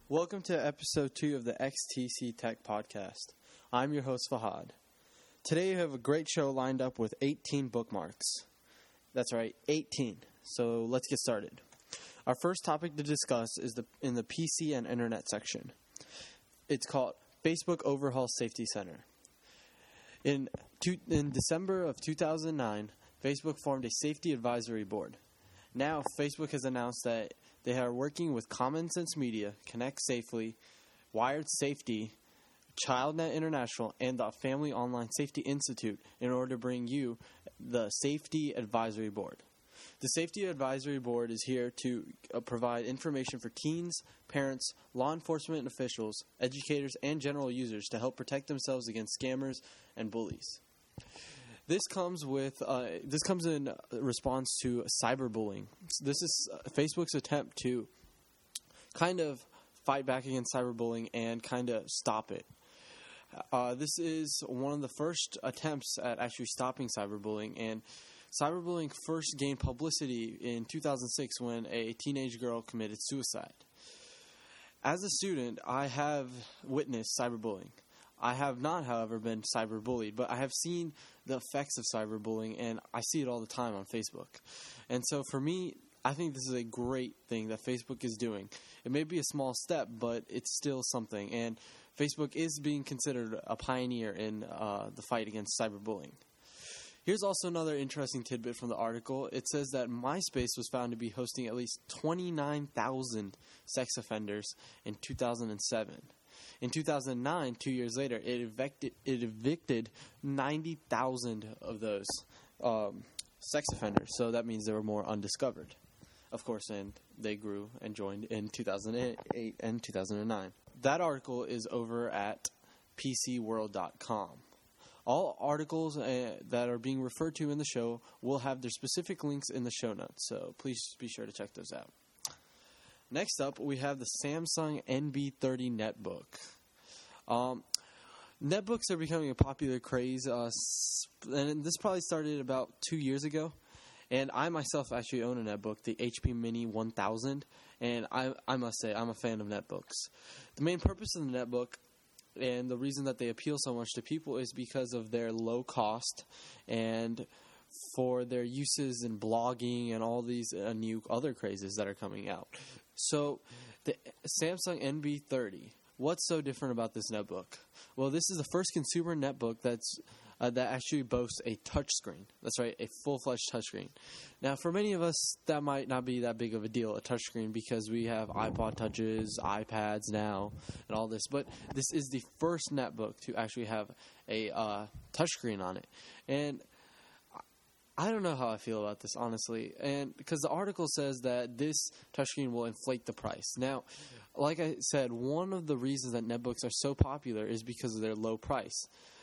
Welcome to episode 2 of the XTC Tech Podcast. I'm your host, Fahad. Today we have a great show lined up with 18 bookmarks. That's right, 18. So let's get started. Our first topic to discuss is in the PC and Internet section. It's called Facebook Overhaul Safety Center. In December of 2009, Facebook formed a safety advisory board. Now, Facebook has announced that they are working with Common Sense Media, Connect Safely, Wired Safety, ChildNet International, and the Family Online Safety Institute in order to bring you the Safety Advisory Board. The Safety Advisory Board is here to provide information for teens, parents, law enforcement officials, educators, and general users to help protect themselves against scammers and bullies. This comes in response to cyberbullying. This is Facebook's attempt to kind of fight back against cyberbullying and kind of stop it. This is one of the first attempts at actually stopping cyberbullying, and cyberbullying first gained publicity in 2006 when a teenage girl committed suicide. As a student, I have witnessed cyberbullying. I have not, however, been cyberbullied, but I have seen the effects of cyberbullying, and I see it all the time on Facebook. And so for me, I think this is a great thing that Facebook is doing. It may be a small step, but it's still something, and Facebook is being considered a pioneer in the fight against cyberbullying. Here's also another interesting tidbit from the article. It says that MySpace was found to be hosting at least 29,000 sex offenders in 2007. In 2009, 2 years later, it evicted 90,000 of those sex offenders. So that means there were more undiscovered, of course, and they grew and joined in 2008 and 2009. That article is over at PCWorld.com. All articles that are being referred to in the show will have their specific links in the show notes, so please be sure to check those out. Next up, we have the Samsung NB30 netbook. Netbooks are becoming a popular craze, and this probably started about 2 years ago. And I myself actually own a netbook, the HP Mini 1000, and I must say I'm a fan of netbooks. The main purpose of the netbook and the reason that they appeal so much to people is because of their low cost and for their uses in blogging and all these new other crazes that are coming out. So the Samsung NB30, what's so different about this netbook? Well, this is the first consumer netbook that actually boasts a touchscreen. That's right, a full-fledged touchscreen. Now, for many of us, that might not be that big of a deal, a touchscreen, because we have iPod Touches, iPads now, and all this. But this is the first netbook to actually have a touchscreen on it. And I don't know how I feel about this, honestly, and because the article says that this touchscreen will inflate the price. Now, like I said, one of the reasons that netbooks are so popular is because of their low price.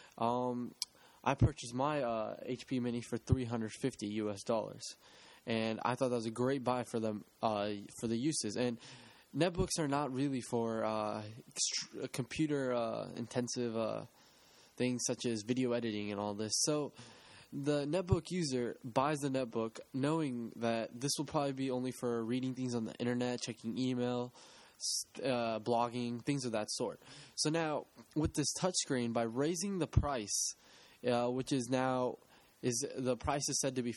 I purchased my HP Mini for $350 and I thought that was a great buy for them for the uses. And netbooks are not really for computer intensive things such as video editing and all this. So the netbook user buys the netbook knowing that this will probably be only for reading things on the internet, checking email, blogging, things of that sort. So now, with this touchscreen, by raising the price, which is now the price is said to be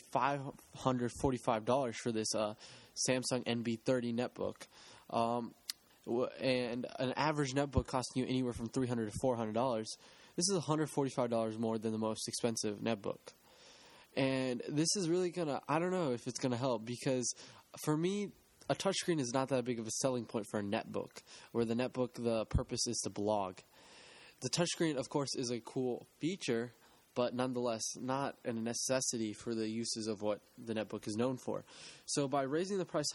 $545 for this Samsung NB30 netbook, and an average netbook costing you anywhere from $300 to $400. This is $145 more than the most expensive netbook. And this is really I don't know if it's going to help, because for me, a touchscreen is not that big of a selling point for a netbook, where the netbook, the purpose is to blog. The touchscreen, of course, is a cool feature, but nonetheless not a necessity for the uses of what the netbook is known for. So by raising the price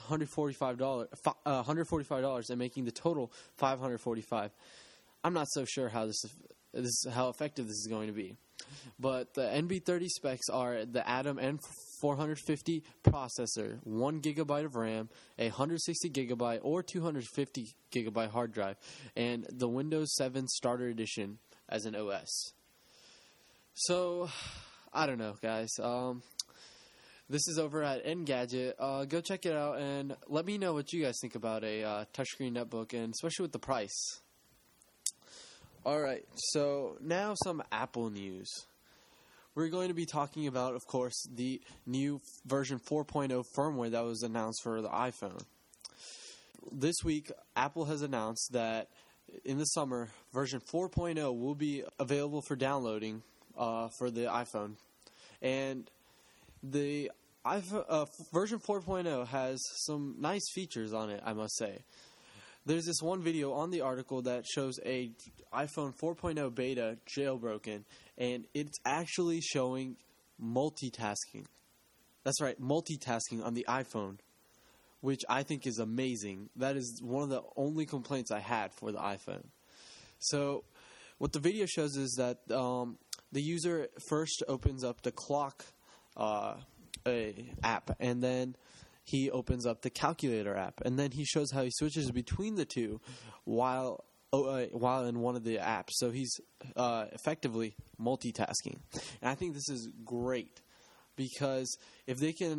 $145 and making the total $545, I'm not so sure how how effective this is going to be. But the NB30 specs are the Atom N450 processor, 1 gigabyte of RAM, a 160 gigabyte or 250 gigabyte hard drive, and the Windows 7 Starter Edition as an OS. So, I don't know, guys. This is over at Engadget. Go check it out and let me know what you guys think about a touchscreen netbook, and especially with the price. Alright, so now some Apple news. We're going to be talking about, of course, the new version 4.0 firmware that was announced for the iPhone. This week, Apple has announced that in the summer, version 4.0 will be available for downloading for the iPhone. And the version 4.0 has some nice features on it, I must say. There's this one video on the article that shows a iPhone 4.0 beta jailbroken, and it's actually showing multitasking. That's right, multitasking on the iPhone, which I think is amazing. That is one of the only complaints I had for the iPhone. So what the video shows is that the user first opens up the clock app, and then he opens up the calculator app, and then he shows how he switches between the two while in one of the apps. So he's effectively multitasking, and I think this is great because if they can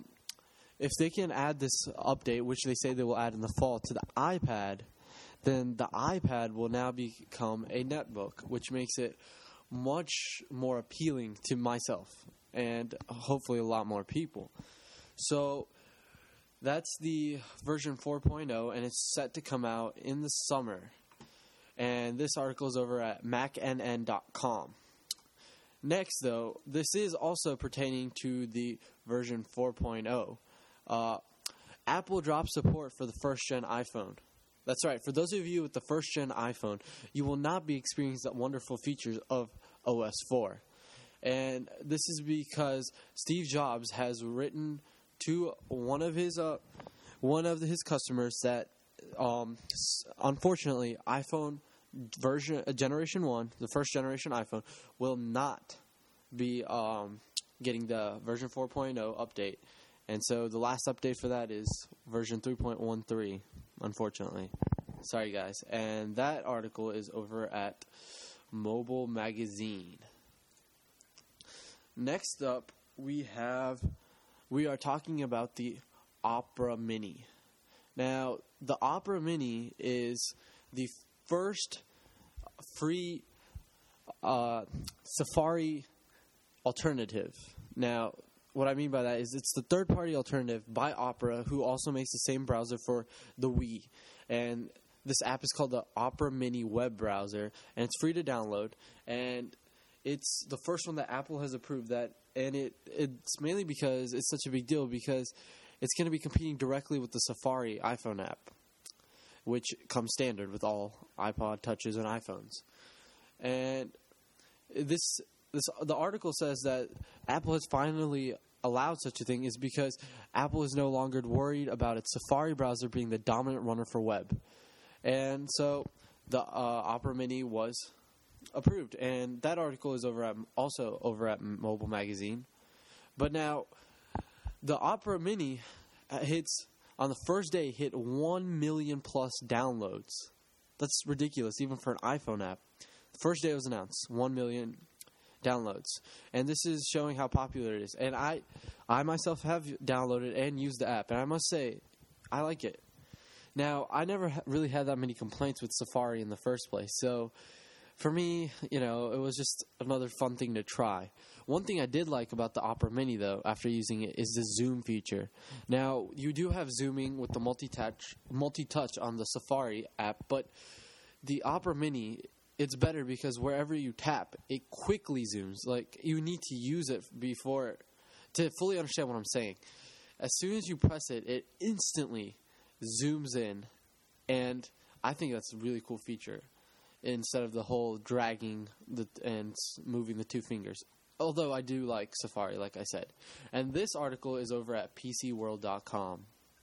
add this update, which they say they will add in the fall, to the iPad, then the iPad will now become a netbook, which makes it much more appealing to myself and hopefully a lot more people. So that's the version 4.0, and it's set to come out in the summer. And this article is over at macnn.com. Next, though, this is also pertaining to the version 4.0. Apple dropped support for the first-gen iPhone. That's right. For those of you with the first-gen iPhone, you will not be experiencing the wonderful features of OS 4. And this is because Steve Jobs has written to one of his customers that unfortunately iPhone generation 1, the first generation iPhone, will not be getting the version 4.0 update. And so the last update for that is version 3.13, unfortunately. Sorry, guys. And that article is over at Mobile Magazine. Next up, we are talking about the Opera Mini. Now, the Opera Mini is the first free Safari alternative. Now, what I mean by that is it's the third-party alternative by Opera, who also makes the same browser for the Wii. And this app is called the Opera Mini web browser, and it's free to download. And it's the first one that Apple has approved that, and it's mainly because it's such a big deal because it's going to be competing directly with the Safari iPhone app, which comes standard with all iPod Touches and iPhones. And the article says that Apple has finally allowed such a thing is because Apple is no longer worried about its Safari browser being the dominant runner for web. And so the Opera Mini was approved, and that article is also over at Mobile Magazine. But now, the Opera Mini on the first day hit 1 million plus downloads. That's ridiculous, even for an iPhone app. The first day it was announced, 1 million downloads, and this is showing how popular it is. And I myself have downloaded and used the app, and I must say, I like it. Now, I never really had that many complaints with Safari in the first place, so for me, it was just another fun thing to try. One thing I did like about the Opera Mini, though, after using it, is the zoom feature. Now, you do have zooming with the multi-touch on the Safari app, but the Opera Mini, it's better because wherever you tap, it quickly zooms. Like, you need to use it to fully understand what I'm saying. As soon as you press it, it instantly zooms in, and I think that's a really cool feature, instead of the whole dragging and moving the two fingers. Although I do like Safari, like I said. And this article is over at PCWorld.com.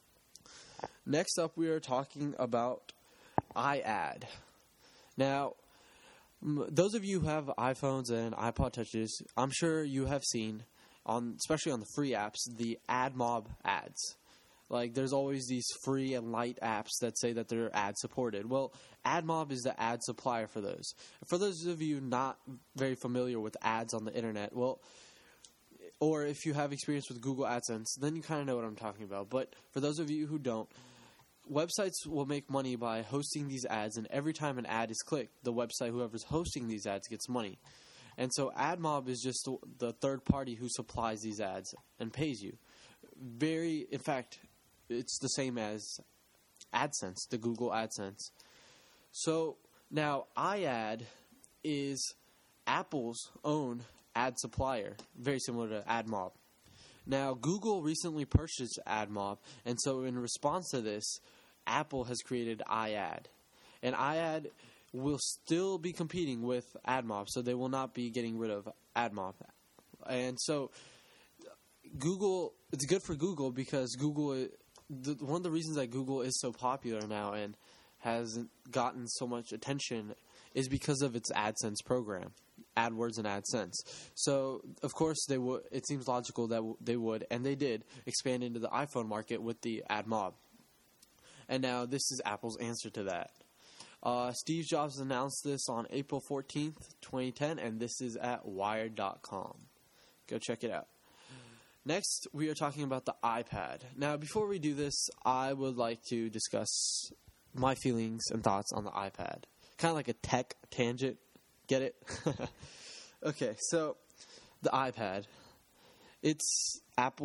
Next up, we are talking about iAd. Now, those of you who have iPhones and iPod Touches, I'm sure you have seen, especially on the free apps, the AdMob ads. Like, there's always these free and light apps that say that they're ad-supported. Well, AdMob is the ad supplier for those. For those of you not very familiar with ads on the internet, well, or if you have experience with Google AdSense, then you kind of know what I'm talking about. But for those of you who don't, websites will make money by hosting these ads, and every time an ad is clicked, the website, whoever's hosting these ads, gets money. And so AdMob is just the third party who supplies these ads and pays you. In fact, it's the same as AdSense, the Google AdSense. So now iAd is Apple's own ad supplier, very similar to AdMob. Now, Google recently purchased AdMob, and so in response to this, Apple has created iAd. And iAd will still be competing with AdMob, so they will not be getting rid of AdMob. And so Google, it's good for Google because one of the reasons that Google is so popular now and has gotten so much attention is because of its AdSense program, AdWords and AdSense. So, of course, it seems logical that they would, and they did, expand into the iPhone market with the AdMob. And now this is Apple's answer to that. Steve Jobs announced this on April 14th, 2010, and this is at Wired.com. Go check it out. Next, we are talking about the iPad. Now, before we do this, I would like to discuss my feelings and thoughts on the iPad. Kind of like a tech tangent. Get it? Okay, so the iPad. It's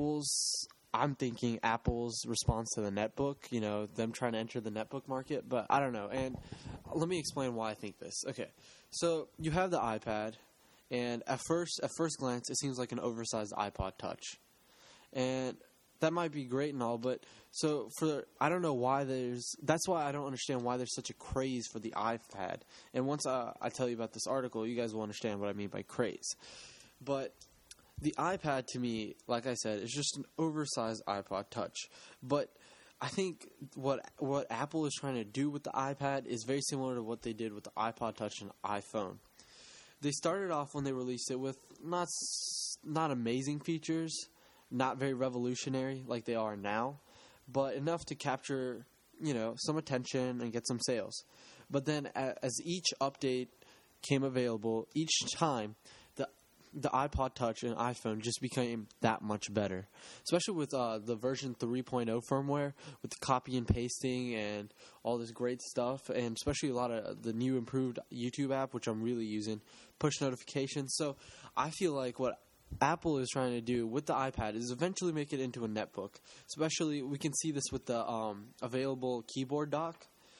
I'm thinking Apple's response to the netbook, them trying to enter the netbook market, but I don't know. And let me explain why I think this. Okay, so you have the iPad, and at first glance, it seems like an oversized iPod Touch. And that might be great and all, but I don't know why that's why I don't understand why there's such a craze for the iPad. And once I tell you about this article, you guys will understand what I mean by craze. But the iPad, to me, like I said, is just an oversized iPod Touch. But I think what Apple is trying to do with the iPad is very similar to what they did with the iPod Touch and iPhone. They started off when they released it with not amazing features, not very revolutionary like they are now, but enough to capture, some attention and get some sales. But then as each update came available, each time the iPod Touch and iPhone just became that much better, especially with the version 3.0 firmware, with the copy and pasting and all this great stuff, and especially a lot of the new improved YouTube app, which I'm really using, push notifications. So I feel like what Apple is trying to do with the iPad is eventually make it into a netbook. Especially, we can see this with the available keyboard dock.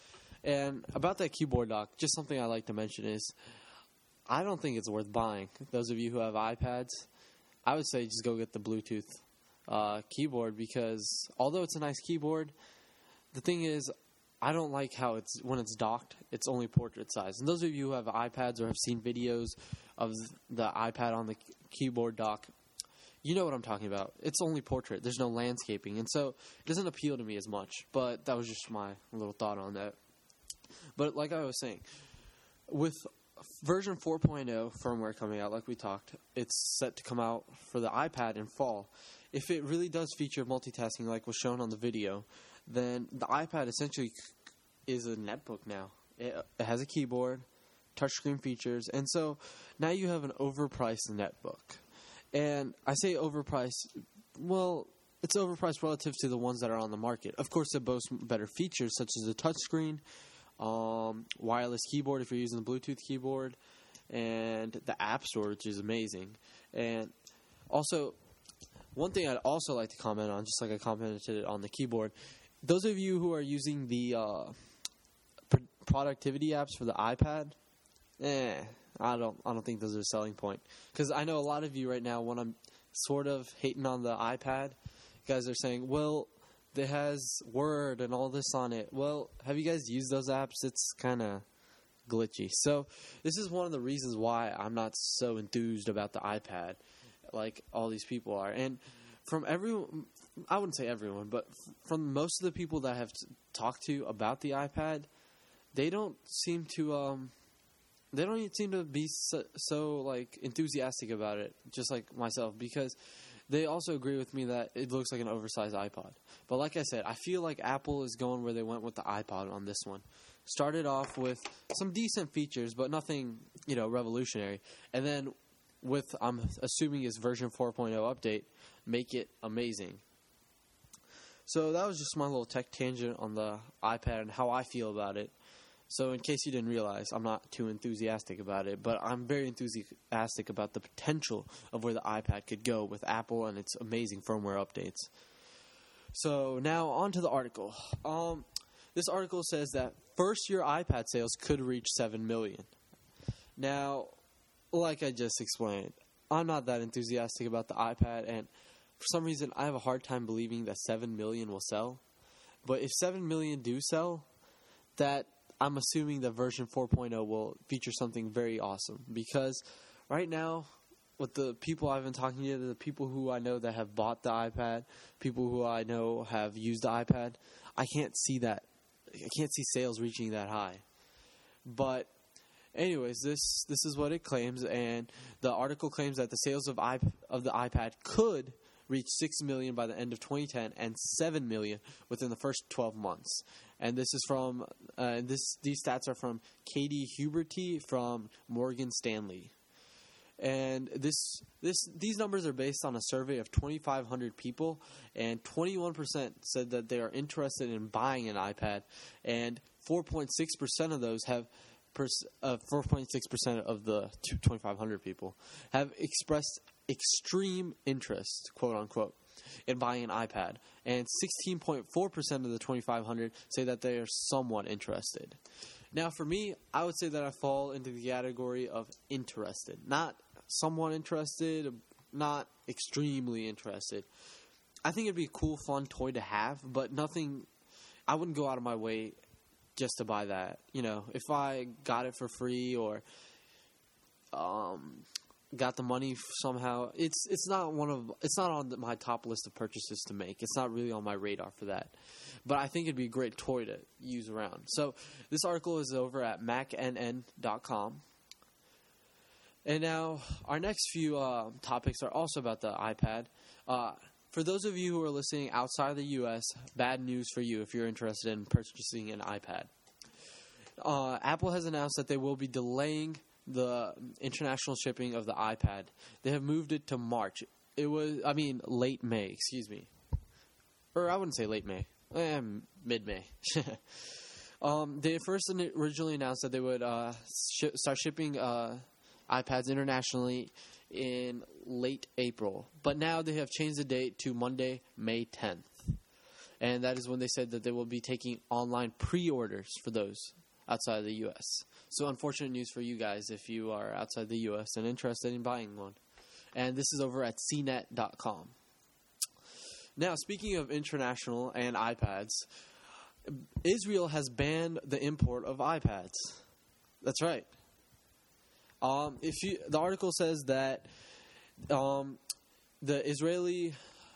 And about that keyboard dock, just something I like to mention is, I don't think it's worth buying. Those of you who have iPads, I would say just go get the Bluetooth keyboard, because although it's a nice keyboard, the thing is, I don't like how when it's docked, it's only portrait size. And those of you who have iPads or have seen videos of the iPad on the keyboard dock, you know what I'm talking about. It's only portrait. There's no landscaping. And so it doesn't appeal to me as much. But that was just my little thought on that. But like I was saying, with version 4.0 firmware coming out, like we talked, it's set to come out for the iPad in fall. If it really does feature multitasking like was shown on the video, then the iPad essentially is a netbook now. It has a keyboard, touchscreen features, and so now you have an overpriced netbook. And I say overpriced, well, it's overpriced relative to the ones that are on the market. Of course, it boasts better features such as the touchscreen, wireless keyboard if you're using the Bluetooth keyboard, and the App Store, which is amazing. And also, one thing I'd also like to comment on, just like I commented on the keyboard, those of you who are using the productivity apps for the iPad, I don't think those are a selling point. Because I know a lot of you right now, when I'm sort of hating on the iPad, you guys are saying, well, it has Word and all this on it. Well, have you guys used those apps? It's kind of glitchy. So this is one of the reasons why I'm not so enthused about the iPad like all these people are. And from everyone, I wouldn't say everyone, but from most of the people that I have talked to about the iPad, they don't seem to be so like enthusiastic about it, just like myself, because they also agree with me that it looks like an oversized iPod. But like I said, I feel like Apple is going where they went with the iPod on this one. Started off with some decent features, but nothing, revolutionary. And then with, I'm assuming, its version 4.0 update, make it amazing. So that was just my little tech tangent on the iPad and how I feel about it. So in case you didn't realize, I'm not too enthusiastic about it, but I'm very enthusiastic about the potential of where the iPad could go with Apple and its amazing firmware updates. So now on to the article. This article says that first-year iPad sales could reach 7 million. Now, like I just explained, I'm not that enthusiastic about the iPad, and for some reason I have a hard time believing that 7 million will sell. But if 7 million do sell, that I'm assuming that version 4.0 will feature something very awesome. Because right now, with the people I've been talking to, the people who I know that have bought the iPad, people who I know have used the iPad, I can't see sales reaching that high. But anyways, this is what it claims, and the article claims that the sales of the iPad could reach 6 million by the end of 2010 and 7 million within the first 12 months. And this is from these stats are from Katie Huberty from Morgan Stanley. And these numbers are based on a survey of 2,500 people, and 21% said that they are interested in buying an iPad, and 4.6% of those have 4.6% of the 2,500 people have expressed extreme interest, quote unquote, in buying an iPad, and 16.4% of the 2,500 say that they are somewhat interested. Now, for me, I would say that I fall into the category of interested, not somewhat interested, not extremely interested. I think it'd be a cool, fun toy to have, but nothing. I wouldn't go out of my way just to buy that. You know, if I got it for free or got the money somehow, it's not on my top list of purchases to make. It's not really on my radar for that. But I think it'd be a great toy to use around. So this article is over at macnn.com. And now our next few topics are also about the iPad. For those of you who are listening outside the U.S., bad news for you if you're interested in purchasing an iPad. Apple has announced that they will be delaying the international shipping of the iPad. They have moved it to March. Late May, excuse me. Or I wouldn't say late May. Mid-May. They first originally announced that they would start shipping iPads internationally in late April. But now they have changed the date to Monday, May 10th. And that is when they said that they will be taking online pre-orders for those outside of the U.S. So unfortunate news for you guys if you are outside the U.S. and interested in buying one. And this is over at cnet.com. Now, speaking of international and iPads, Israel has banned the import of iPads. That's right. The article says that the Israeli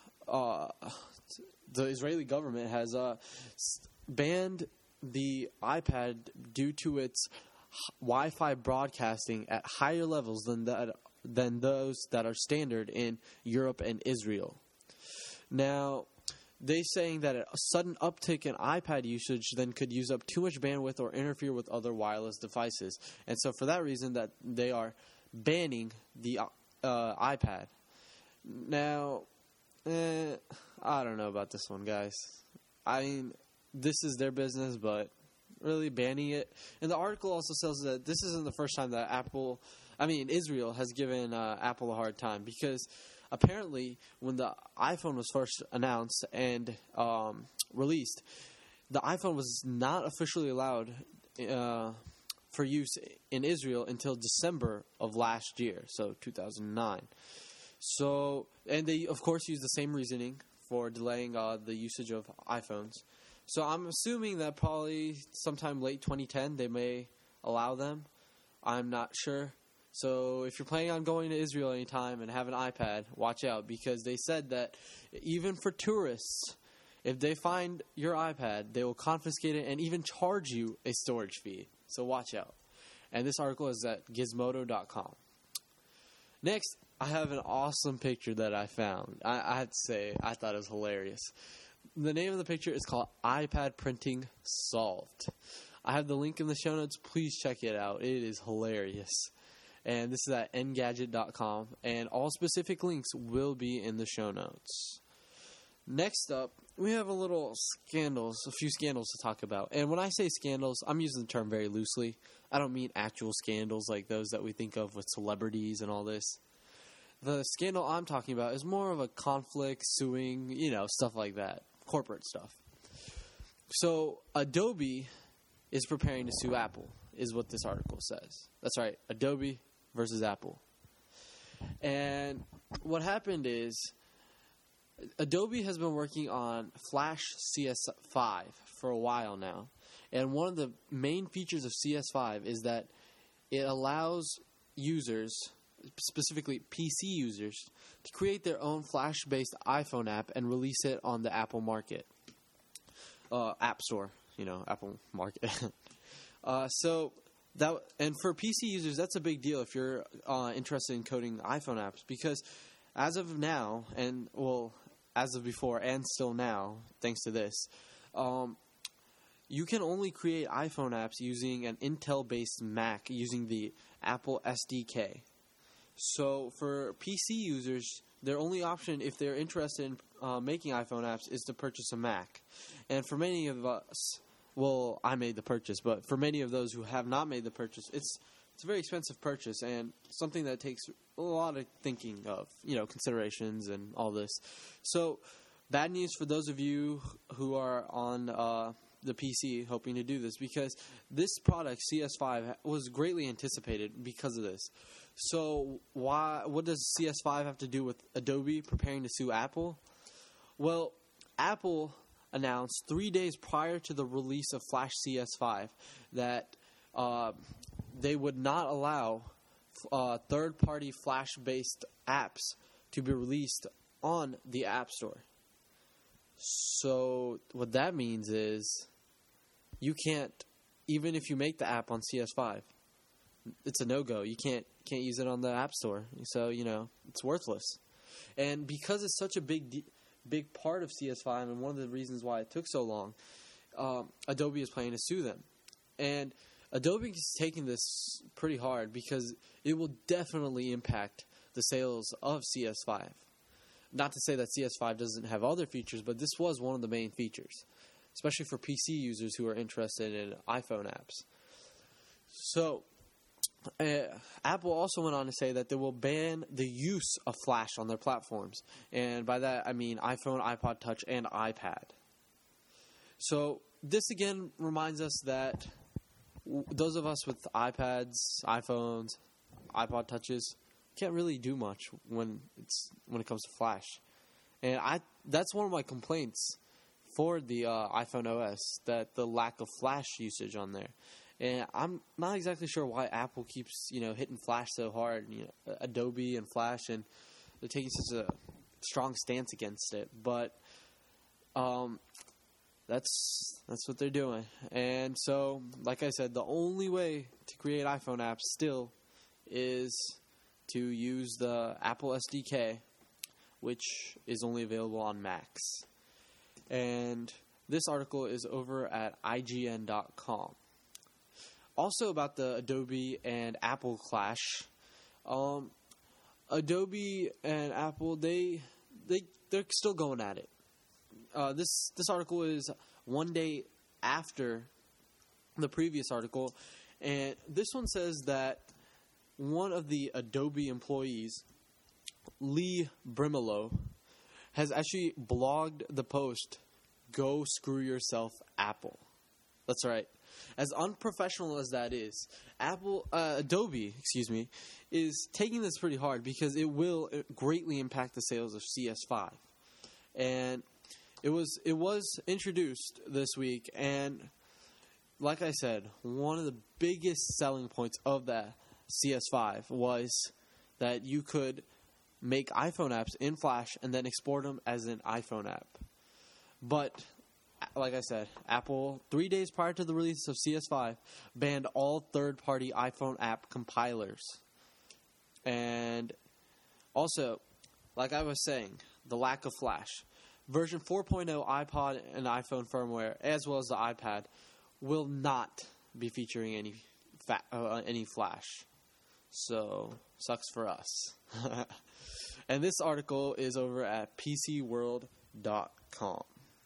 government has banned the iPad due to its Wi-Fi broadcasting at higher levels than those that are standard in Europe and Israel. Now, they're saying that a sudden uptick in iPad usage then could use up too much bandwidth or interfere with other wireless devices. And so for that reason that they are banning the iPad. Now, I don't know about this one, guys. I mean, this is their business, but really banning it. And the article also says that this isn't the first time that Israel has given Apple a hard time, because apparently when the iPhone was first announced and released, the iPhone was not officially allowed for use in Israel until December of last year, so 2009. So, and they, of course, used the same reasoning for delaying the usage of iPhones. So I'm assuming that probably sometime late 2010 they may allow them. I'm not sure. So if you're planning on going to Israel anytime and have an iPad, watch out, because they said that even for tourists, if they find your iPad, they will confiscate it and even charge you a storage fee. So watch out. And this article is at gizmodo.com. Next, I have an awesome picture that I found. I have to say, I thought it was hilarious. The name of the picture is called iPad Printing Solved. I have the link in the show notes. Please check it out. It is hilarious. And this is at engadget.com. And all specific links will be in the show notes. Next up, we have a few scandals to talk about. And when I say scandals, I'm using the term very loosely. I don't mean actual scandals like those that we think of with celebrities and all this. The scandal I'm talking about is more of a conflict, suing, stuff like that. Corporate stuff. So, Adobe is preparing to sue Apple, is what this article says. That's right, Adobe versus Apple. And what happened is, Adobe has been working on Flash CS5 for a while now. And one of the main features of CS5 is that it allows users, specifically PC users, to create their own Flash-based iPhone app and release it on the Apple Market. App Store, Apple Market. And for PC users, that's a big deal if you're interested in coding iPhone apps, because as of now, as of before and still now, thanks to this, you can only create iPhone apps using an Intel-based Mac using the Apple SDK. So for PC users, their only option if they're interested in making iPhone apps is to purchase a Mac. And for many of us, I made the purchase, but for many of those who have not made the purchase, it's a very expensive purchase and something that takes a lot of thinking of, considerations and all this. So bad news for those of you who are on the PC hoping to do this, because this product, CS5, was greatly anticipated because of this. So what does CS5 have to do with Adobe preparing to sue Apple? Well, Apple announced 3 days prior to the release of Flash CS5 that they would not allow third-party Flash-based apps to be released on the App Store. So what that means is you can't, even if you make the app on CS5, it's a no-go. You can't use it on the App Store. So, it's worthless. And because it's such a big part of CS5 and one of the reasons why it took so long, Adobe is planning to sue them. And Adobe is taking this pretty hard because it will definitely impact the sales of CS5. Not to say that CS5 doesn't have other features, but this was one of the main features, especially for PC users who are interested in iPhone apps. So, Apple also went on to say that they will ban the use of Flash on their platforms. And by that, I mean iPhone, iPod Touch, and iPad. So, this again reminds us that those of us with iPads, iPhones, iPod Touches can't really do much when it comes to Flash. And that's one of my complaints for the iPhone OS, that the lack of Flash usage on there. And I'm not exactly sure why Apple keeps, hitting Flash so hard, Adobe and Flash, and they're taking such a strong stance against it. But that's what they're doing. And so, like I said, the only way to create iPhone apps still is to use the Apple SDK, which is only available on Macs. And this article is over at IGN.com. Also about the Adobe and Apple clash, Adobe and Apple, they're still going at it. This article is one day after the previous article, and this one says that one of the Adobe employees, Lee Brimelow, has actually blogged the post, "Go screw yourself, Apple." That's right. As unprofessional as that is, Adobe, is taking this pretty hard because it will greatly impact the sales of CS5. And it was introduced this week, and like I said, one of the biggest selling points of the CS5 was that you could make iPhone apps in Flash and then export them as an iPhone app. But like I said, Apple, 3 days prior to the release of CS5, banned all third-party iPhone app compilers. And also, like I was saying, the lack of Flash. Version 4.0 iPod and iPhone firmware, as well as the iPad, will not be featuring any Flash. So, sucks for us. And this article is over at PCWorld.com.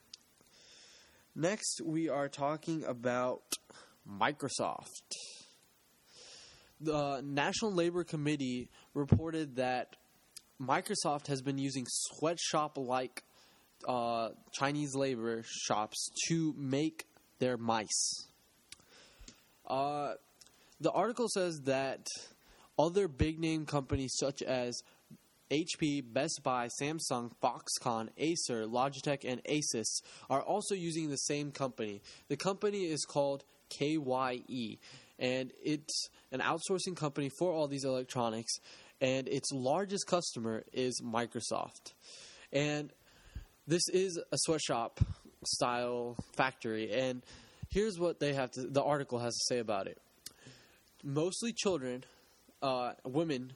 Next, we are talking about Microsoft. The National Labor Committee reported that Microsoft has been using sweatshop-like Chinese labor shops to make their mice. The article says that other big-name companies such as HP, Best Buy, Samsung, Foxconn, Acer, Logitech, and Asus are also using the same company. The company is called KYE, and it's an outsourcing company for all these electronics, and its largest customer is Microsoft. And this is a sweatshop-style factory, and here's what the article has to say about it. Mostly children, women,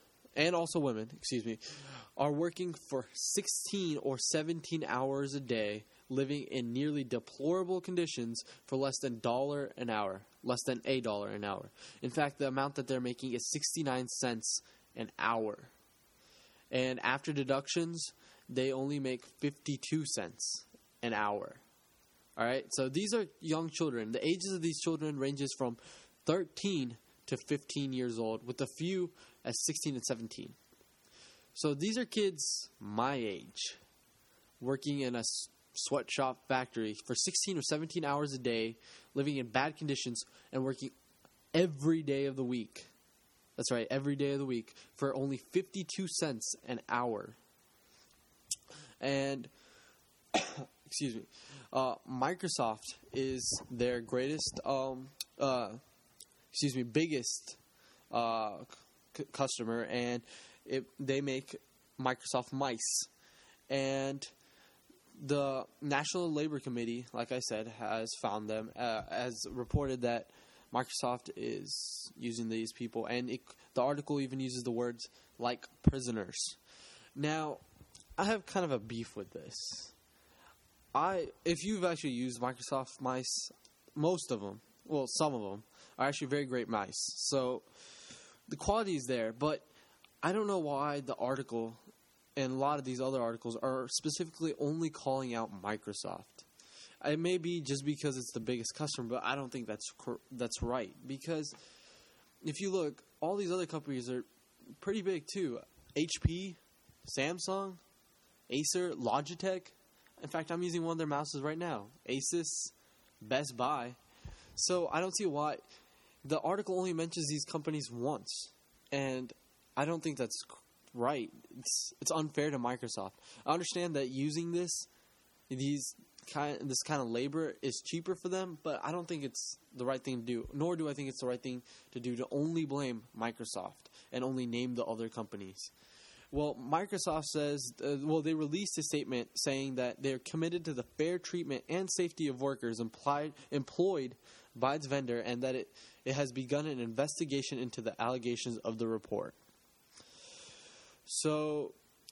are working for 16 or 17 hours a day, living in nearly deplorable conditions for less than $1 an hour. In fact, the amount that they're making is 69 cents an hour. And after deductions, they only make 52 cents an hour. All right? So these are young children. The ages of these children ranges from 13 to 15 years old, with a few as 16 and 17. So these are kids my age, working in a sweatshop factory for 16 or 17 hours a day, living in bad conditions, and working every day of the week. That's right, every day of the week, for only 52 cents an hour. And, Microsoft is their biggest customer, and they make Microsoft mice. And the National Labor Committee, like I said, has found them, has reported that Microsoft is using these people, and the article even uses the words like prisoners. Now, I have kind of a beef with this. If you've actually used Microsoft mice, most of them, well, some of them, are actually very great mice. So the quality is there, but I don't know why the article and a lot of these other articles are specifically only calling out Microsoft. It may be just because it's the biggest customer, but I don't think that's right. Because if you look, all these other companies are pretty big too. HP, Samsung, Acer, Logitech. In fact, I'm using one of their mouses right now. Asus, Best Buy. So I don't see why the article only mentions these companies once, and I don't think that's right. It's unfair to Microsoft. I understand that using this kind of labor is cheaper for them, but I don't think it's the right thing to do. Nor do I think it's the right thing to do to only blame Microsoft and only name the other companies. Well, Microsoft says, they released a statement saying that they're committed to the fair treatment and safety of workers employed by its vendor, and that it has begun an investigation into the allegations of the report. So,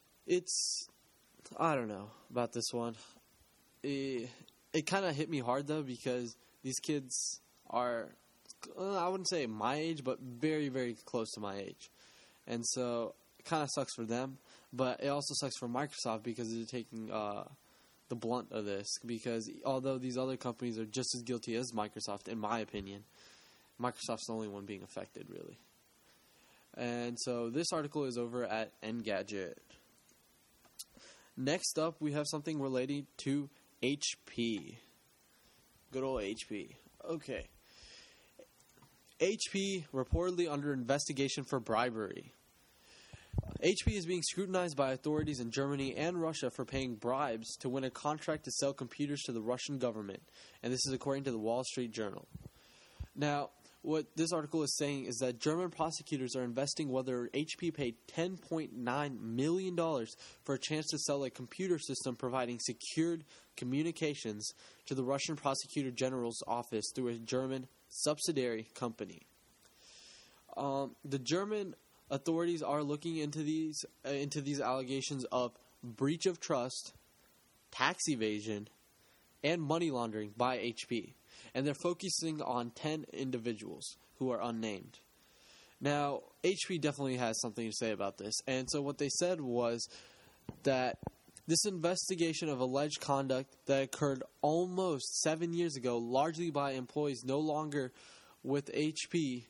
I don't know about this one. It kind of hit me hard, though, because these kids are, I wouldn't say my age, but very, very close to my age. And so it kind of sucks for them, but it also sucks for Microsoft because they're taking the blunt of this. Because although these other companies are just as guilty as Microsoft, in my opinion, Microsoft's the only one being affected, really. And so this article is over at Engadget. Next up, we have something relating to HP. Good old HP. Okay. HP reportedly under investigation for bribery. HP is being scrutinized by authorities in Germany and Russia for paying bribes to win a contract to sell computers to the Russian government. And this is according to the Wall Street Journal. Now, what this article is saying is that German prosecutors are investigating whether HP paid $10.9 million for a chance to sell a computer system providing secured communications to the Russian Prosecutor General's office through a German subsidiary company. The German authorities are looking into these allegations of breach of trust, tax evasion, and money laundering by HP. And they're focusing on 10 individuals who are unnamed. Now, HP definitely has something to say about this. And so what they said was that this investigation of alleged conduct that occurred almost 7 years ago, largely by employees no longer with HP,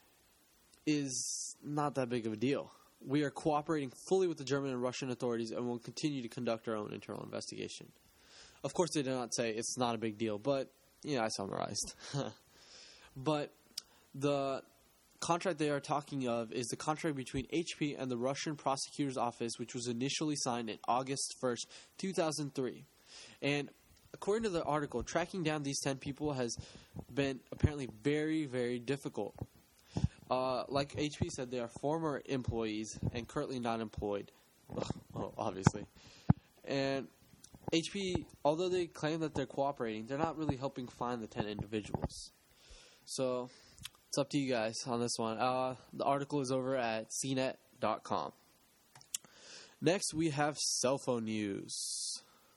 is not that big of a deal. We are cooperating fully with the German and Russian authorities and will continue to conduct our own internal investigation. Of course, they did not say it's not a big deal, but, I summarized. But the contract they are talking of is the contract between HP and the Russian prosecutor's office, which was initially signed in August 1st, 2003. And according to the article, tracking down these 10 people has been apparently very, very difficult. Like HP said, they are former employees and currently not employed. Well, obviously. And HP, although they claim that they're cooperating, they're not really helping find the 10 individuals. So it's up to you guys on this one. The article is over at cnet.com. Next, we have cell phone news.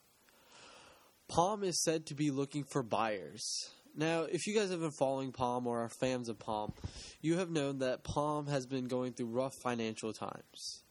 Palm is said to be looking for buyers. Now, if you guys have been following Palm or are fans of Palm, you have known that Palm has been going through rough financial times.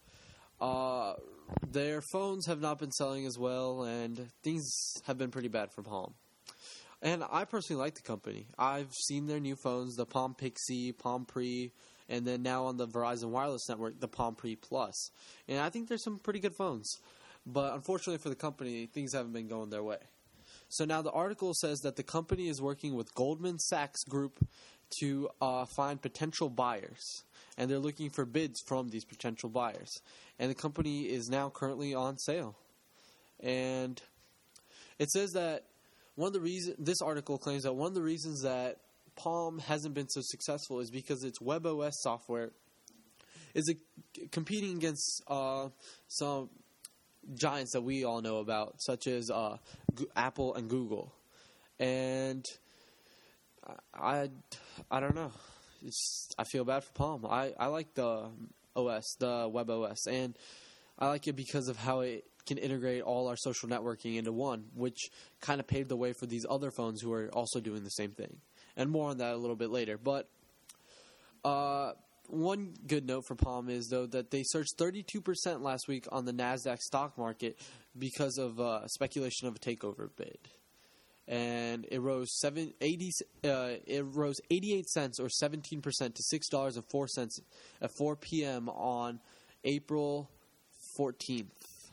Their phones have not been selling as well, and things have been pretty bad for Palm. And I personally like the company. I've seen their new phones, the Palm Pixie, Palm Pre, and then now on the Verizon Wireless Network, the Palm Pre Plus. And I think there's some pretty good phones. But unfortunately for the company, things haven't been going their way. So now the article says that the company is working with Goldman Sachs Group to find potential buyers. And they're looking for bids from these potential buyers. And the company is now currently on sale. And it says that this article claims that one of the reasons that Palm hasn't been so successful is because its WebOS software is competing against some giants that we all know about, such as Apple and Google. And I don't know. I feel bad for Palm. I like the OS, the WebOS, and I like it because of how it can integrate all our social networking into one, which kind of paved the way for these other phones who are also doing the same thing. And more on that a little bit later. But one good note for Palm is, though, that they surged 32% last week on the NASDAQ stock market because of speculation of a takeover bid. And it rose 88 cents or 17% to $6.04 at 4 p.m. on April 14th.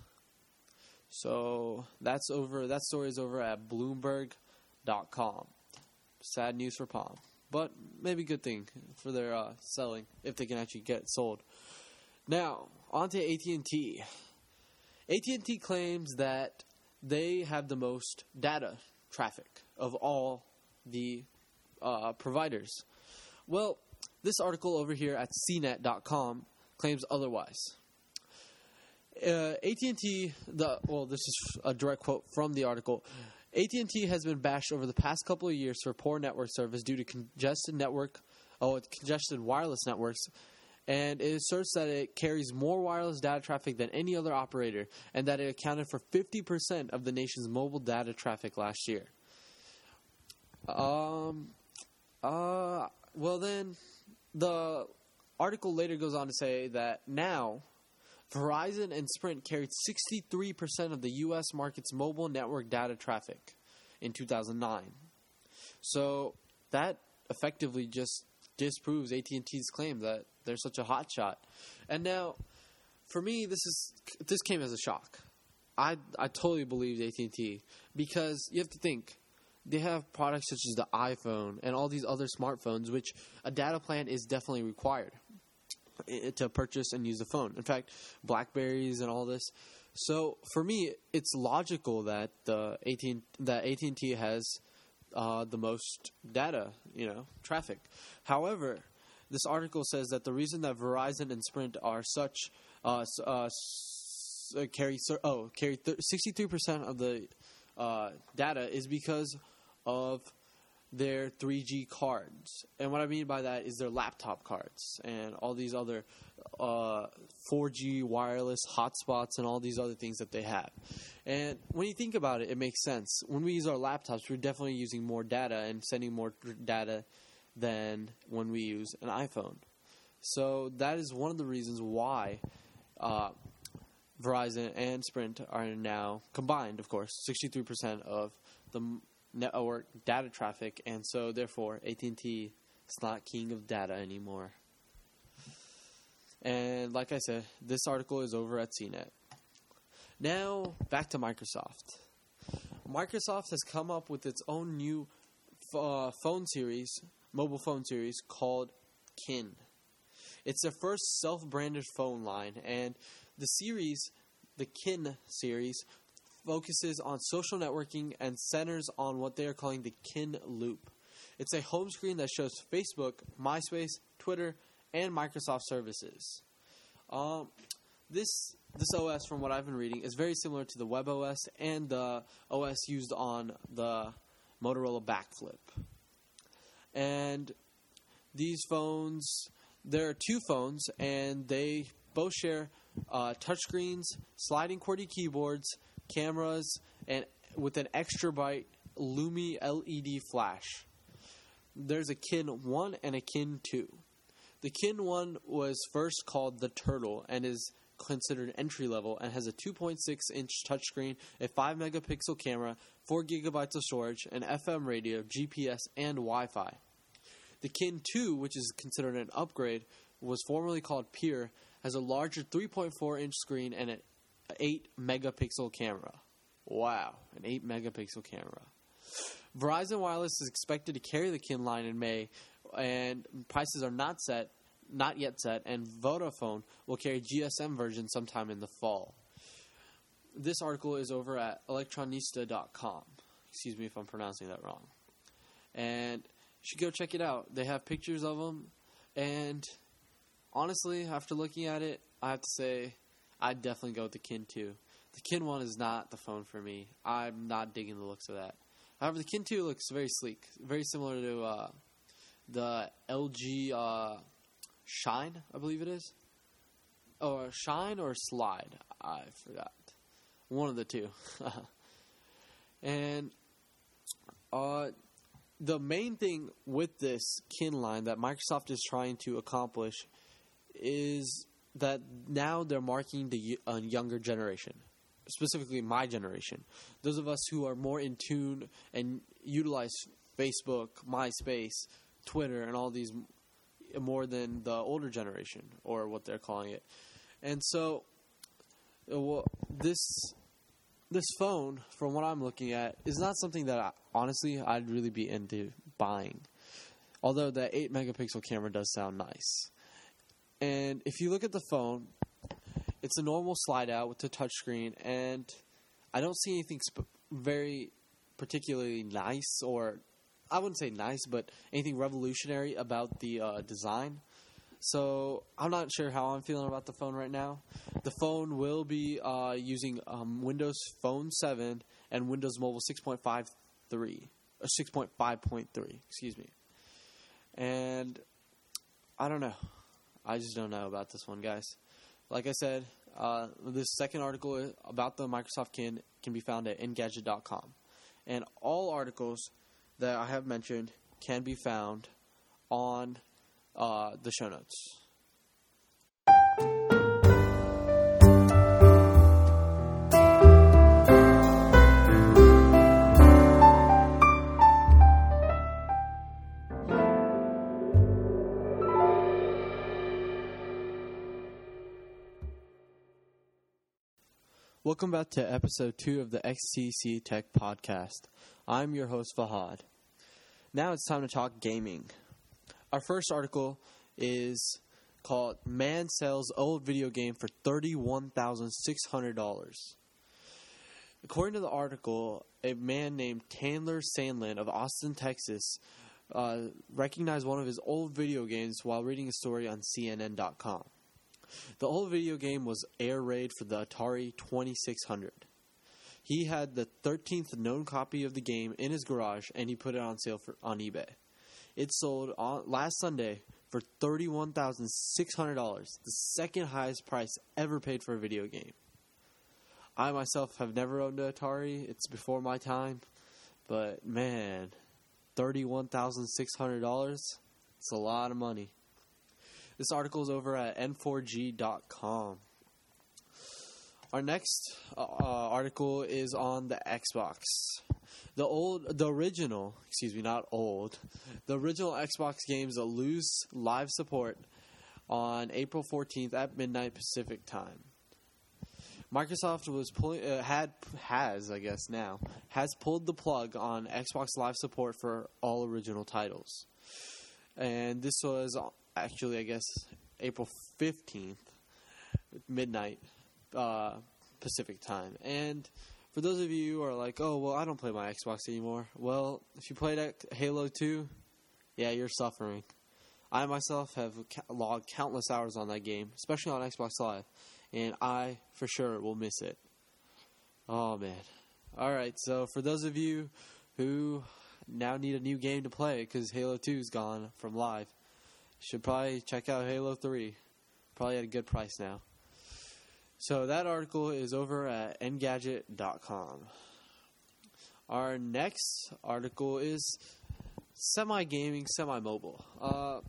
So that story is over at Bloomberg.com. Sad news for Palm, but maybe good thing for their selling if they can actually get sold. Now, on to AT&T. AT&T claims that they have the most data traffic of all the providers. Well, this article over here at cnet.com claims otherwise. AT&T, this is a direct quote from the article. AT&T has been bashed over the past couple of years for poor network service due to congested wireless networks, and it asserts that it carries more wireless data traffic than any other operator, and that it accounted for 50% of the nation's mobile data traffic last year. Well then, the article later goes on to say that now Verizon and Sprint carried 63% of the U.S. market's mobile network data traffic in 2009. So that effectively just disproves AT&T's claim that they're such a hotshot. And now, for me, this came as a shock. I totally believed AT&T because you have to think, they have products such as the iPhone and all these other smartphones, which a data plan is definitely required to purchase and use the phone. In fact, BlackBerries and all this. So for me, it's logical that AT&T has the most data, traffic. However, this article says that the reason that Verizon and Sprint are carry 63% of the data is because of their 3G cards. And what I mean by that is their laptop cards and all these other 4G wireless hotspots and all these other things that they have. And when you think about it, it makes sense. When we use our laptops, we're definitely using more data and sending more data than when we use an iPhone. So that is one of the reasons why Verizon and Sprint are now combined, of course, 63% of the network data traffic, and so therefore AT&T is not king of data anymore. And like I said, this article is over at CNET. Now, back to Microsoft. Microsoft has come up with its own new mobile phone series called Kin. It's their first self-branded phone line, and the Kin series, focuses on social networking and centers on what they are calling the Kin Loop. It's a home screen that shows Facebook, MySpace, Twitter, and Microsoft services. This OS, from what I've been reading, is very similar to the WebOS and the OS used on the Motorola Backflip. And these phones, there are two phones, and they both share touchscreens, sliding QWERTY keyboards, cameras, and with an extra bright Lumi LED flash. There's a Kin 1 and a Kin 2. The Kin 1 was first called the Turtle and is considered entry-level and has a 2.6-inch touchscreen, a 5-megapixel camera, 4 gigabytes of storage, an FM radio, GPS, and Wi-Fi. The Kin 2, which is considered an upgrade, was formerly called Pier, has a larger 3.4-inch screen and an 8-megapixel camera. Wow, an 8-megapixel camera. Verizon Wireless is expected to carry the Kin line in May, and prices are not yet set, and Vodafone will carry GSM version sometime in the fall. This article is over at electronista.com. Excuse me if I'm pronouncing that wrong. And you should go check it out. They have pictures of them, and honestly, after looking at it, I have to say I'd definitely go with the Kin 2. The Kin 1 is not the phone for me. I'm not digging the looks of that. However, the Kin 2 looks very sleek, very similar to the LG Shine, I believe it is. Or Shine or Slide, I forgot. One of the two. And the main thing with this Kin line that Microsoft is trying to accomplish is that now they're marketing the younger generation, specifically my generation. Those of us who are more in tune and utilize Facebook, MySpace, Twitter, and all these more than the older generation, or what they're calling it. And so this phone, from what I'm looking at, is not something that I'd really be into buying. Although the 8-megapixel camera does sound nice. And if you look at the phone, it's a normal slide out with the touchscreen, and I don't see anything very particularly nice, or I wouldn't say nice, but anything revolutionary about the design. So I'm not sure how I'm feeling about the phone right now. The phone will be using Windows Phone 7 and Windows Mobile 6.5.3, excuse me. And I don't know. I just don't know about this one, guys. Like I said, this second article about the Microsoft Kin can be found at Engadget.com. And all articles that I have mentioned can be found on the show notes. Welcome back to episode 2 of the XTC Tech Podcast. I'm your host, Fahad. Now it's time to talk gaming. Our first article is called Man Sells Old Video Game for $31,600. According to the article, a man named Chandler Sandlin of Austin, Texas, recognized one of his old video games while reading a story on CNN.com. The old video game was air raid for the Atari 2600. He had the 13th known copy of the game in his garage, and he put it on sale on eBay. It sold last Sunday for $31,600, the second highest price ever paid for a video game. I myself have never owned an Atari. It's before my time. But man, $31,600, it's a lot of money. This article is over at n4g.com. Our next article is on the Xbox. The original Xbox games will lose live support on April 14th at midnight Pacific time. Microsoft was has pulled the plug on Xbox Live support for all original titles. And this was actually, I guess, April 15th, midnight Pacific time. And for those of you who are like, oh, well, I don't play my Xbox anymore. Well, if you played Halo 2, yeah, you're suffering. I myself have logged countless hours on that game, especially on Xbox Live, and I, for sure, will miss it. Oh, man. All right, so for those of you who now need a new game to play because Halo 2 is gone from Live, you should probably check out Halo 3. Probably at a good price now. So that article is over at Engadget.com. Our next article is semi-gaming, semi-mobile.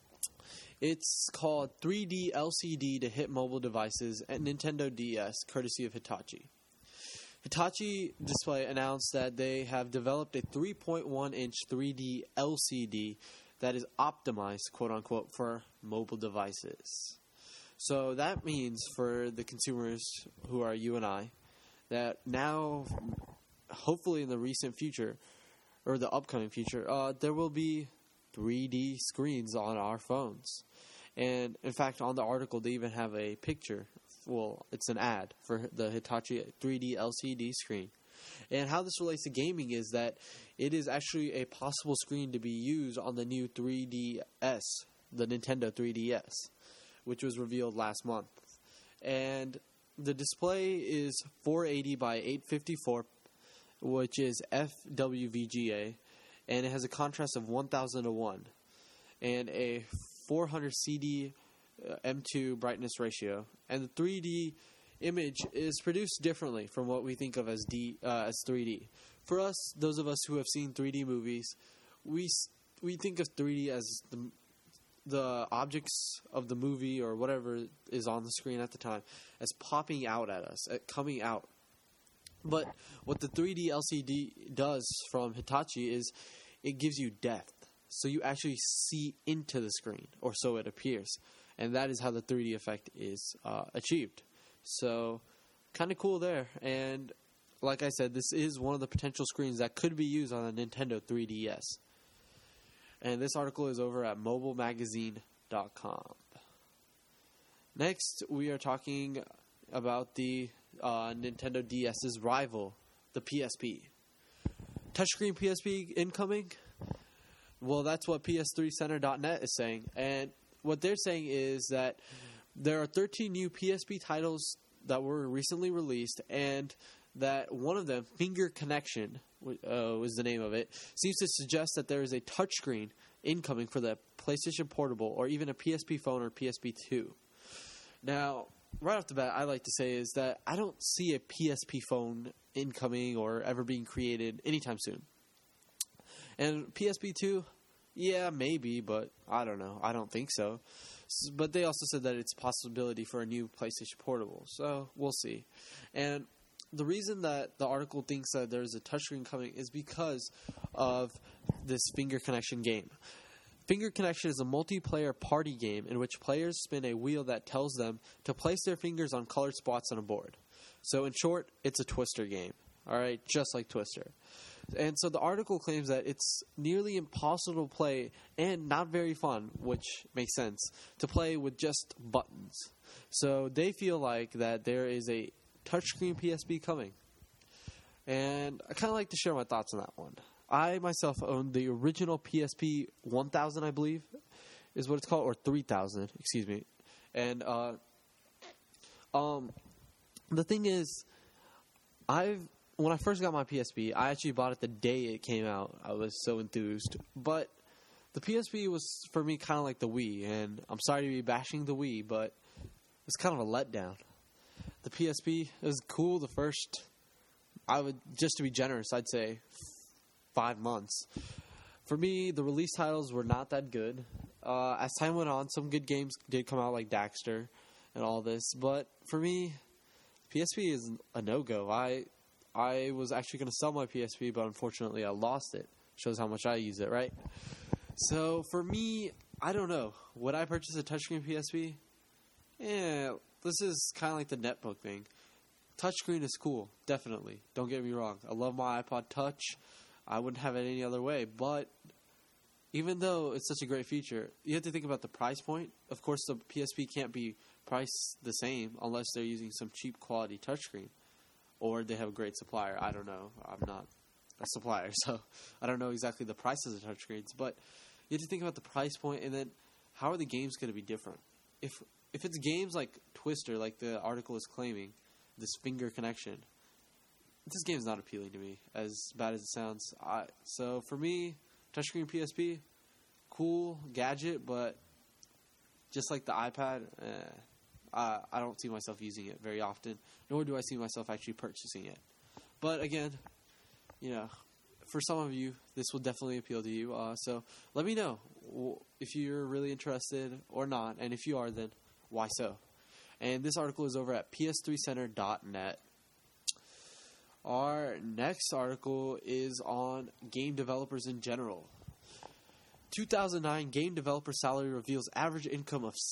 It's called 3D LCD to hit mobile devices at Nintendo DS, courtesy of Hitachi. Hitachi Display announced that they have developed a 3.1-inch 3D LCD that is optimized, quote-unquote, for mobile devices. So that means for the consumers who are you and I, that now, hopefully in the recent future, or the upcoming future, there will be 3D screens on our phones. And in fact, on the article, they even have a picture. Well, it's an ad for the Hitachi 3D LCD screen. And how this relates to gaming is that it is actually a possible screen to be used on the new 3DS, the Nintendo 3DS, which was revealed last month. And the display is 480 by 854, which is FWVGA, and it has a contrast of 1000:1 and a 400 CD M2 brightness ratio. And the 3D image is produced differently from what we think of as 3D. For us, those of us who have seen 3D movies, we think of 3D as the objects of the movie or whatever is on the screen at the time as popping out at us, coming out. But what the 3D LCD does from Hitachi is it gives you depth. So you actually see into the screen, or so it appears. And that is how the 3D effect is achieved. So kind of cool there. And like I said, this is one of the potential screens that could be used on a Nintendo 3DS. And this article is over at mobilemagazine.com. Next, we are talking about the Nintendo DS's rival, the PSP. Touchscreen PSP incoming? Well, that's what PS3Center.net is saying. And what they're saying is that there are 13 new PSP titles that were recently released, and that one of them, Finger Connection, was the name of it, seems to suggest that there is a touchscreen incoming for the PlayStation Portable or even a PSP phone or PSP 2. Now, right off the bat, I like to say is that I don't see a PSP phone incoming or ever being created anytime soon. And PSP 2, yeah, maybe, but I don't know. I don't think so. But they also said that it's a possibility for a new PlayStation Portable, so we'll see. And the reason that the article thinks that there's a touchscreen coming is because of this Finger Connection game. Finger Connection is a multiplayer party game in which players spin a wheel that tells them to place their fingers on colored spots on a board. So in short, it's a Twister game. All right, just like Twister. And so the article claims that it's nearly impossible to play and not very fun, which makes sense, to play with just buttons. So they feel like that there is a touchscreen PSP coming. And I kind of like to share my thoughts on that one. I myself own the original PSP 1000, I believe, is what it's called, or 3000, excuse me. And the thing is, when I first got my PSP, I actually bought it the day it came out. I was so enthused. But the PSP was, for me, kind of like the Wii. And I'm sorry to be bashing the Wii, but it's kind of a letdown. The PSP was cool the first, just to be generous, I'd say 5 months. For me, the release titles were not that good. As time went on, some good games did come out, like Daxter and all this. But for me, PSP is a no-go. I was actually going to sell my PSP, but unfortunately I lost it. Shows how much I use it, right? So for me, I don't know. Would I purchase a touchscreen PSP? Yeah, this is kind of like the netbook thing. Touchscreen is cool, definitely. Don't get me wrong. I love my iPod Touch. I wouldn't have it any other way. But even though it's such a great feature, you have to think about the price point. Of course, the PSP can't be priced the same unless they're using some cheap quality touchscreen. Or they have a great supplier. I don't know. I'm not a supplier, so I don't know exactly the prices of touchscreens. But you have to think about the price point, and then how are the games going to be different? If it's games like Twister, like the article is claiming, this finger connection, this game is not appealing to me, as bad as it sounds. So for me, touchscreen PSP, cool gadget, but just like the iPad, I don't see myself using it very often, nor do I see myself actually purchasing it. But again, for some of you, this will definitely appeal to you. So let me know if you're really interested or not, and if you are, then why so? And this article is over at ps3center.net. Our next article is on game developers in general. 2009 game developer salary reveals average income of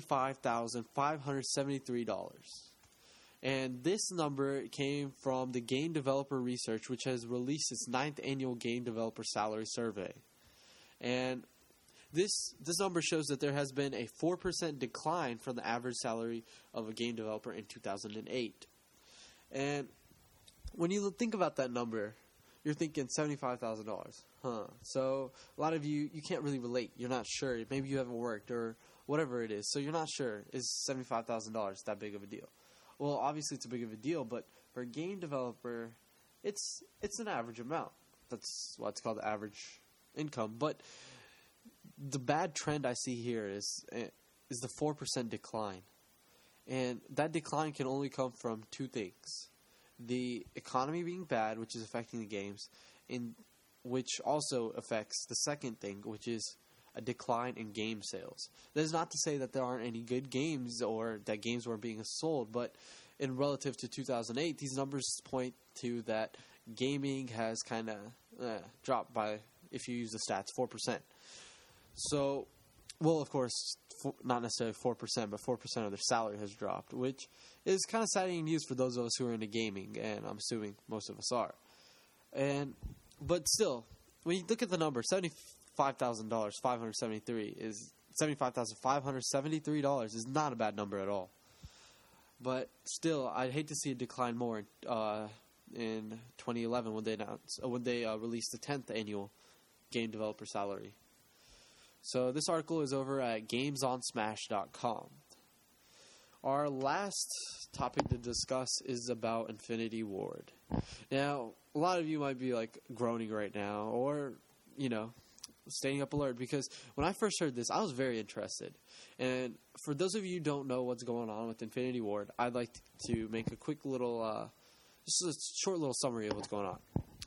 $75,573. And this number came from the Game Developer Research, which has released its 9th annual Game Developer Salary Survey. And this number shows that there has been a 4% decline from the average salary of a game developer in 2008. And when you think about that number, you're thinking $75,000. So a lot of you can't really relate. You're not sure. Maybe you haven't worked or whatever it is. So you're not sure. Is $75,000 that big of a deal? Well, obviously it's a big of a deal, but for a game developer, it's an average amount. That's why it's called the average income. But the bad trend I see here is the 4% decline. And that decline can only come from two things. The economy being bad, which is affecting the games, and which also affects the second thing, which is a decline in game sales. That is not to say that there aren't any good games or that games weren't being sold, but in relative to 2008, these numbers point to that gaming has kind of dropped by, if you use the stats, 4%. So, well, of course, not necessarily 4%, but 4% of their salary has dropped, which is kind of saddening news for those of us who are into gaming, and I'm assuming most of us are. But still, when you look at the number, $75,573 is $75,573 is not a bad number at all. But still, I'd hate to see it decline more in 2011 when they released the 10th annual Game Developer Salary. So this article is over at GamesOnSmash.com. Our last topic to discuss is about Infinity Ward. Now, a lot of you might be like groaning right now, or staying up alert, because when I first heard this, I was very interested. And for those of you who don't know what's going on with Infinity Ward, I'd like to make a quick little, just a short little summary of what's going on.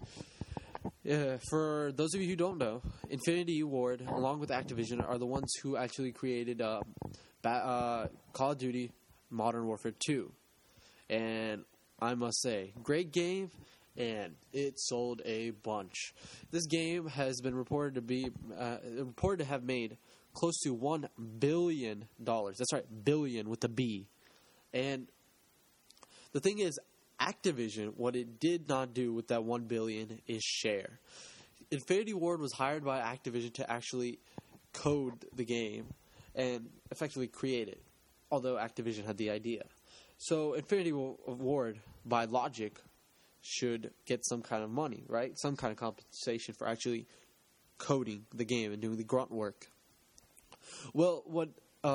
For those of you who don't know, Infinity Ward, along with Activision, are the ones who actually created Call of Duty Modern Warfare 2. And I must say, great game, and it sold a bunch. This game has been reported to have made close to $1 billion. That's right, billion with a B. And the thing is, Activision, what it did not do with that $1 billion is share. Infinity Ward was hired by Activision to actually code the game and effectively create it, although Activision had the idea. So Infinity Ward, by logic, should get some kind of money, right? Some kind of compensation for actually coding the game and doing the grunt work. Well, what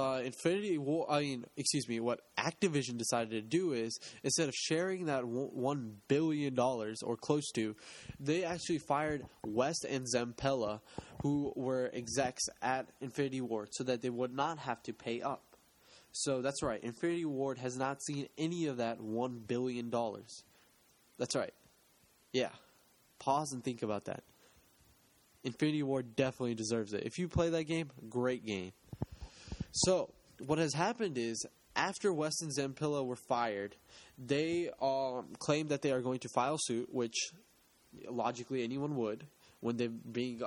what Activision decided to do is, instead of sharing that $1 billion or close to, they actually fired West and Zampella, who were execs at Infinity Ward, so that they would not have to pay up. So that's right, Infinity Ward has not seen any of that $1 billion. That's right. Yeah. Pause and think about that. Infinity Ward definitely deserves it. If you play that game, great game. So, what has happened is, after Weston Zampella were fired, they claimed that they are going to file suit, which logically anyone would, when they're being,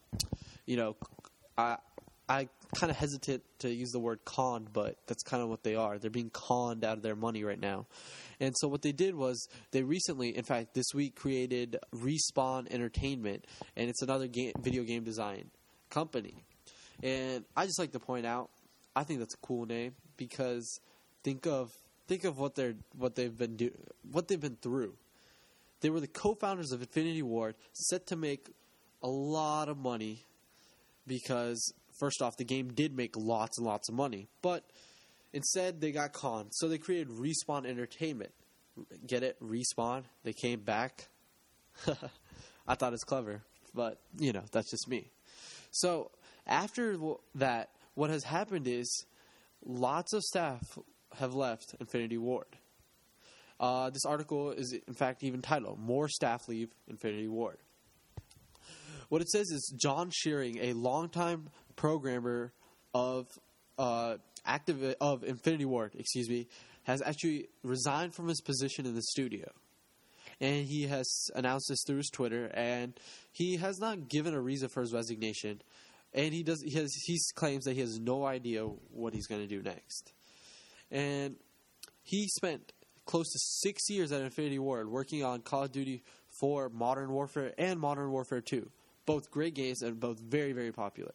I kind of hesitate to use the word conned, but that's kind of what they are. They're being conned out of their money right now. And so what they did was they recently, in fact, this week created Respawn Entertainment, and it's another video game design company. And I just like to point out, I think that's a cool name because think of what they've been through. They were the co-founders of Infinity Ward, set to make a lot of money because, first off, the game did make lots and lots of money. But instead, they got conned. So they created Respawn Entertainment. Get it? Respawn. They came back. I thought it's clever. But, that's just me. So after that, what has happened is lots of staff have left Infinity Ward. This article is, in fact, even titled, More Staff Leave Infinity Ward. What it says is John Shearing, a longtime programmer of Infinity Ward, has actually resigned from his position in the studio. And he has announced this through his Twitter, and he has not given a reason for his resignation. And he claims that he has no idea what he's going to do next. And he spent close to 6 years at Infinity Ward working on Call of Duty 4, Modern Warfare, and Modern Warfare 2. Both great games and both very, very popular.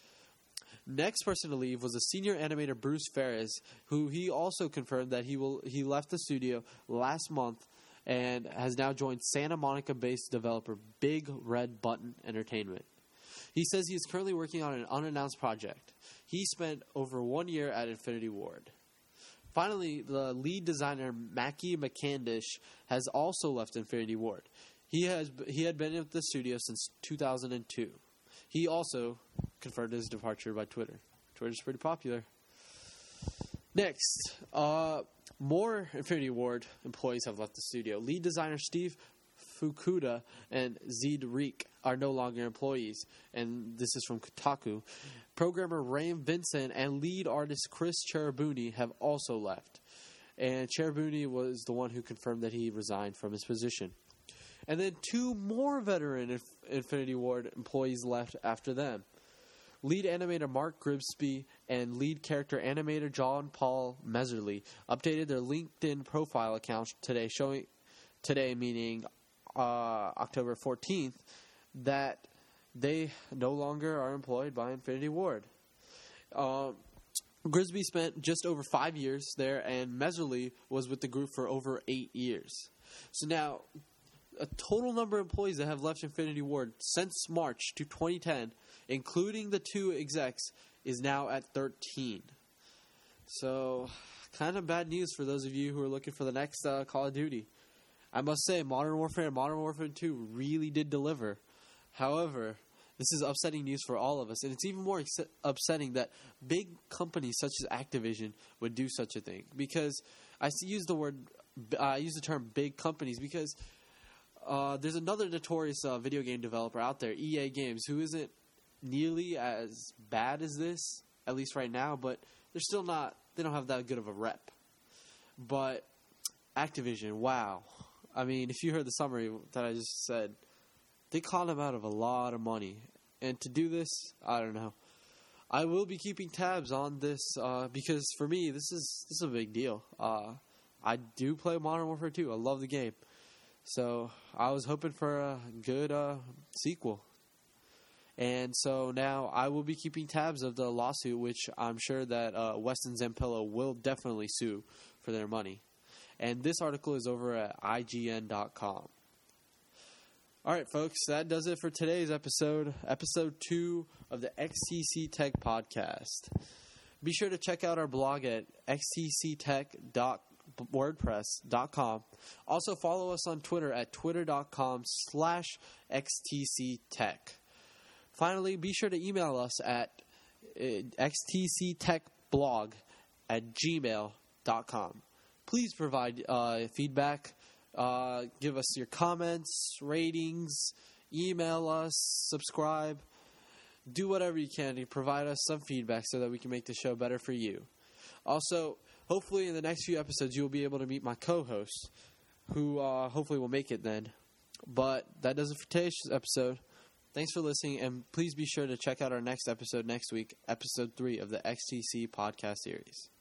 Next person to leave was the senior animator Bruce Ferris, who he also confirmed that he left the studio last month and has now joined Santa Monica-based developer Big Red Button Entertainment. He says he is currently working on an unannounced project. He spent over 1 year at Infinity Ward. Finally, the lead designer Mackie McCandish has also left Infinity Ward. He had been at the studio since 2002. He also confirmed his departure by Twitter. Twitter's pretty popular. Next, more Infinity Ward employees have left the studio. Lead designer Steve Fukuda and Zed Reek are no longer employees, and this is from Kotaku. Programmer Raym Vincent and lead artist Chris Cherubini have also left. And Cherubini was the one who confirmed that he resigned from his position. And then 2 more veteran Infinity Ward employees left after them. Lead animator Mark Grigsby and lead character animator John Paul Meserly updated their LinkedIn profile accounts today, meaning October 14th, that they no longer are employed by Infinity Ward. Grigsby spent just over 5 years there, and Meserly was with the group for over 8 years. So now, a total number of employees that have left Infinity Ward since March to 2010, including the 2 execs, is now at 13. So, kind of bad news for those of you who are looking for the next Call of Duty. I must say, Modern Warfare and Modern Warfare 2 really did deliver. However, this is upsetting news for all of us, and it's even more upsetting that big companies such as Activision would do such a thing. Because I use the term big companies because there's another notorious video game developer out there, EA Games, who isn't nearly as bad as this, at least right now, but they're still not. They don't have that good of a rep. But Activision, wow. I mean, if you heard the summary that I just said, they caught them out of a lot of money. And to do this, I don't know. I will be keeping tabs on this because for me, this is a big deal. I do play Modern Warfare 2. I love the game. So I was hoping for a good sequel. And so now I will be keeping tabs of the lawsuit, which I'm sure that Weston Zampella will definitely sue for their money. And this article is over at IGN.com. All right, folks, that does it for today's episode 2 of the XTC Tech Podcast. Be sure to check out our blog at xtctech.wordpress.com. Also, follow us on Twitter at twitter.com/xtctech. Finally, be sure to email us at xtctechblog@gmail.com. Please provide feedback. Give us your comments, ratings, email us, subscribe, do whatever you can to provide us some feedback so that we can make the show better for you. Also, hopefully in the next few episodes you'll be able to meet my co-hosts, who hopefully will make it then. But that does it for today's episode. Thanks for listening, and please be sure to check out our next episode next week, episode 3 of the XTC podcast series.